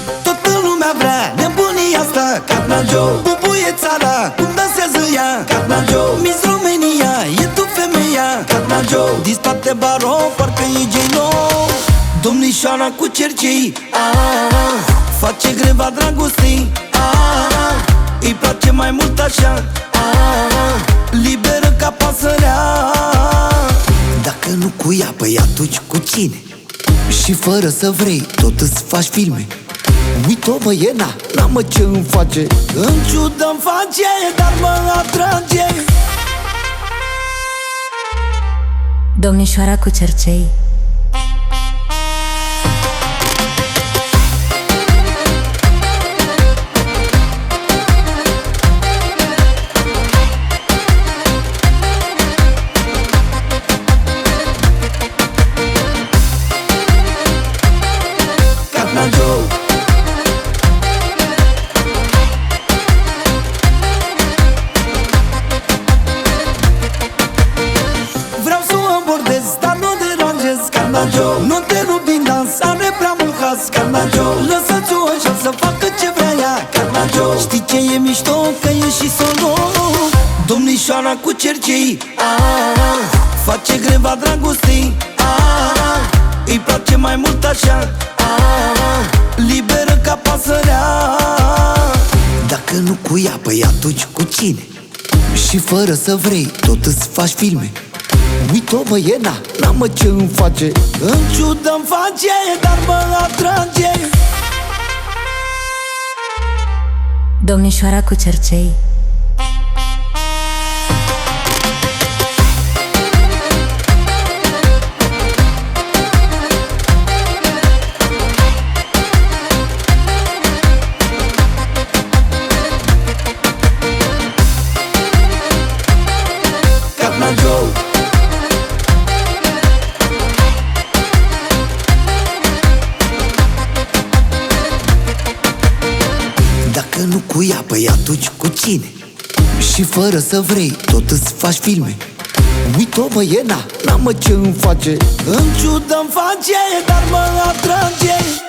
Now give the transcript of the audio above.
Toată lumea vrea nebunia asta, Carnajo. Bubuie țara, cum dansează ea, Carnajo. Miss România, e tu femeia, Carnajo. Din spate baron, parcă e J-Lo. Domnișoara cu cercei, face greva dragostei, îi place mai mult așa, liberă ca pasărea. Dacă nu cu ea, păi atunci cu cine? Și fără să vrei, tot îți faci filme. Uite-o mă, e n-am ce îmi face. În ciudă-mi face, dar mă atrage. Domnișoara cu cercei. Carnajo. Vreau să o abordez, dar nu deranjez, Carnajo. Nu te rup din dans, are prea mult has, Carnajo. Lăsați-o așa să facă ce vrea ea, Carnajo. Știi ce e mișto? Că e și solo. Domnișoara cu cercei, face greva dragostei, îi place mai mult așa, liberă ca pasărea. Dacă nu cu ea, păi atunci cu cine? Și fără să vrei, tot îți faci filme. Uite-o mă, e n-am ce îmi face. În ciudă-mi face, dar mă atrage. Domnișoara cu cercei. Carnajo. Dacă nu cu ea, păi atunci cu cine? Și fără să vrei, tot îți faci filme. Uite-o mă, e n-am ce îmi face. În ciudă-mi face, dar mă atrage.